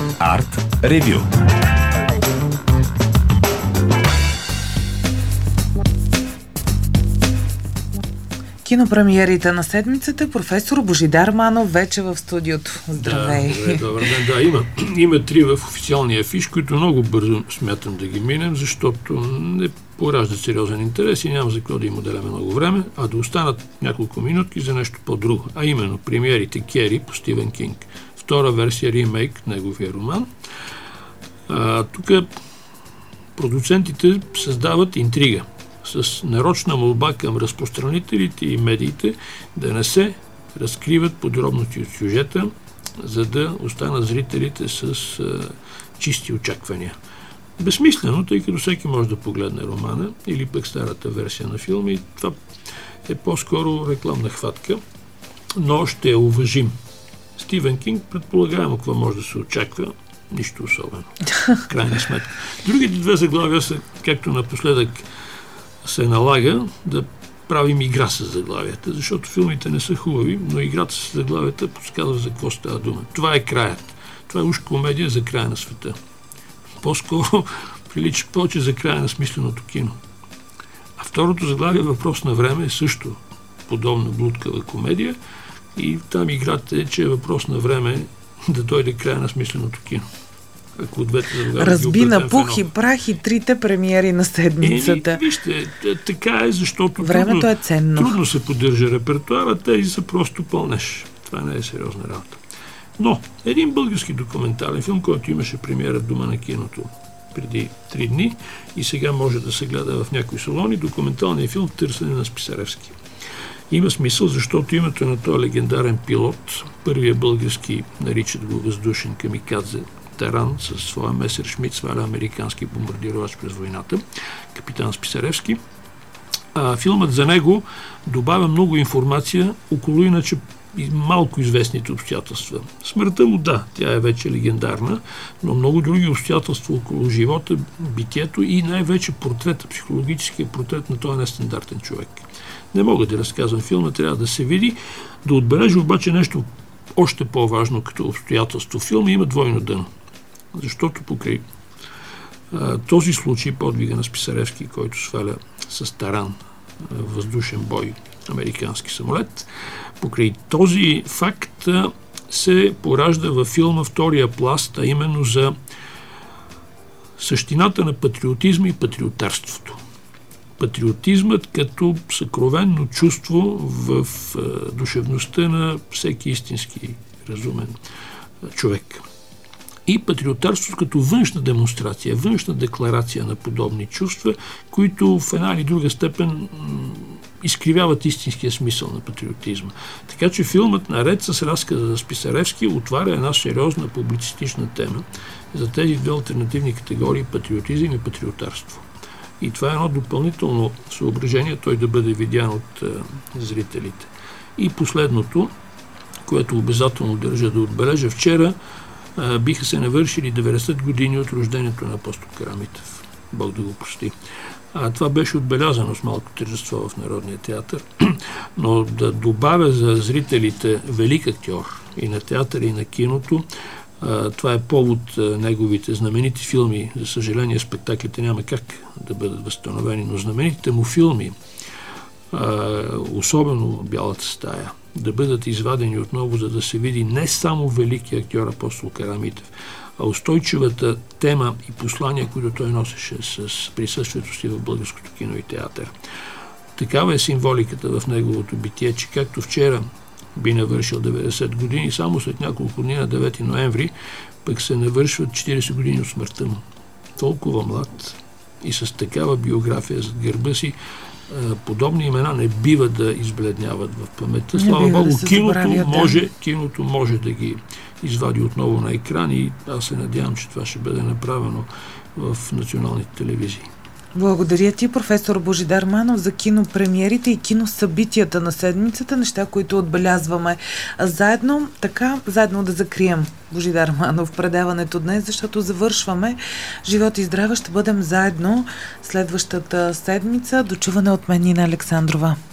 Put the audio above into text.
Арт Ревю. Кинопремиерите на седмицата. Професор Божидар Манов вече в студиото. Здравей! Добър ден. Да, има три в официалния афиш, които много бързо смятам да ги минем, защото не пораждат сериозен интерес и няма за какво да им отделяме много време, а да останат няколко минутки за нещо по-друго. А именно премиерите Кери по Стивен Кинг. Втора версия, ремейк, неговия роман. Тук продуцентите създават интрига с нарочна молба към разпространителите и медиите да не се разкриват подробности от сюжета, за да останат зрителите с чисти очаквания. Безсмислено, тъй като всеки може да погледне романа или пък старата версия на филма и това е по-скоро рекламна хватка, но ще я уважим. Стивен Кинг, предполагаемо какво може да се очаква, нищо особено. Крайна сметка. Другите две заглавия са, както напоследък се налага, да правим игра с заглавията, защото филмите не са хубави, но играта с заглавията подсказва за какво става дума. Това е краят. Това е уж комедия за края на света. По-скоро прилича повече за края на смисленото кино. А второто заглавие, въпрос на време, е също подобна блудкава комедия и там играта е, че е въпрос на време да дойде края на смисленото кино. Ако от двете заглавия разби на пух и прах и трите премиери на седмицата. Вижте, така е, защото времето е ценно. Трудно се поддържа репертуара, тези са просто пълнеж. Това не е сериозна работа. Но един български документален филм, който имаше премиера в Дома на киното преди 3 дни и сега може да се гледа в някои салони, документалният филм "Търсене на Списаревски". Има смисъл, защото името на този легендарен пилот, първия български, наричат го въздушен камикадзе Таран, със своя Месершмит, сваля американски бомбардировач през войната, капитан Списаревски. Филмът за него добавя много информация около иначе малко известните обстоятелства. Смъртта му, да, тя е вече легендарна, но много други обстоятелства около живота, битието и най-вече портрета, психологическия портрет на този нестандартен човек. Не мога да разказвам филма, трябва да се види. Да отбележа обаче нещо още по-важно като обстоятелство. Филма има двойно дъно. Защото покрай този случай, подвига на Списаревски, който сваля с таран въздушен бой американски самолет, покрай този факт се поражда във филма втория пласт, а именно за същината на патриотизма и патриотарството. Патриотизмът като съкровенно чувство в душевността на всеки истински разумен човек. И патриотарството като външна демонстрация, външна декларация на подобни чувства, които в една или друга степен изкривяват истинския смисъл на патриотизма. Така че филмът, наред с разказа за Списаревски, отваря една сериозна публицистична тема за тези две алтернативни категории патриотизъм и патриотарство. И това е едно допълнително съображение, той да бъде видян от зрителите. И последното, което обязателно държа да отбележа, вчера биха се навършили 90 години от рождението на апостол Карамитов. Бог да го прости. Това беше отбелязано с малко тържество в Народния театър, но да добавя за зрителите велик актьор и на театъра, и на киното. Това е повод неговите знаменити филми. За съжаление, спектаклите няма как да бъдат възстановени, но знаменитите му филми, особено Бялата стая, да бъдат извадени отново, за да се види не само великият актьор апостол Карамитов, а устойчивата тема и послания, които той носеше с присъствието си в българското кино и театър. Такава е символиката в неговото битие, че както вчера би навършил 90 години, само след няколко дни на 9 ноември пък се навършват 40 години от смъртта му. Толкова млад и с такава биография зад гърба си, подобни имена не бива да избледняват в паметта. Слава Богу, киното може да ги извади отново на екран и аз се надявам, че това ще бъде направено в националните телевизии. Благодаря ти, професор Божидар Манов, за кинопремиерите и киносъбитията на седмицата, неща, които отбелязваме заедно. Така, заедно да закрием Божидар Манов предаването днес, защото завършваме. Живот и здраве, ще бъдем заедно следващата седмица. До чуване от мен, Нина Александрова.